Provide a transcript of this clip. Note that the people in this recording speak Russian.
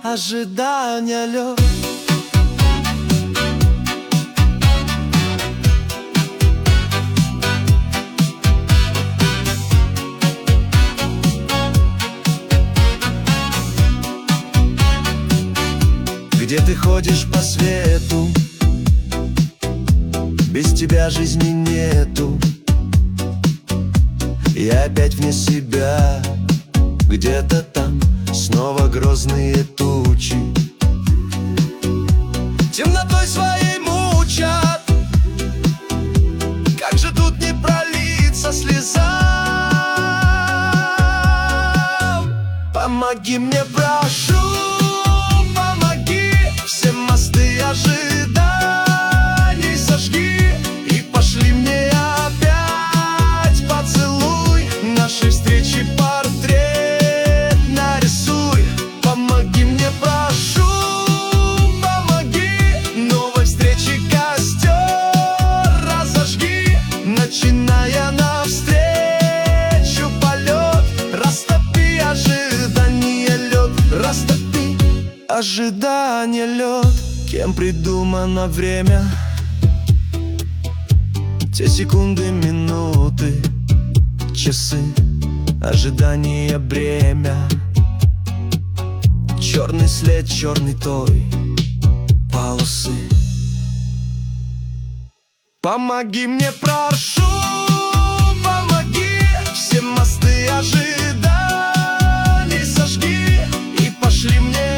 ожидания лед. Где ты ходишь по свету, без тебя жизни нету. Я опять вне себя, где-то там снова грозные тучи темнотой своей мучат. Как же тут не пролиться слезам? Помоги мне, прошу, помоги. Все мосты ожиданий сожги и пошли мне опять поцелуй. Нашей встречи портрет нарисуй. Помоги мне, прошу, помоги. Новой встречи костер разожги, начиная навстречу полет. Растопи ожидание лед, растопи ожидание лед. Кем придумано время, те секунды, минуты, часы, ожидание, бремя. Черный след, черный той полосы. Помоги мне, прошу, помоги. Все мосты ожиданий сожги и пошли мне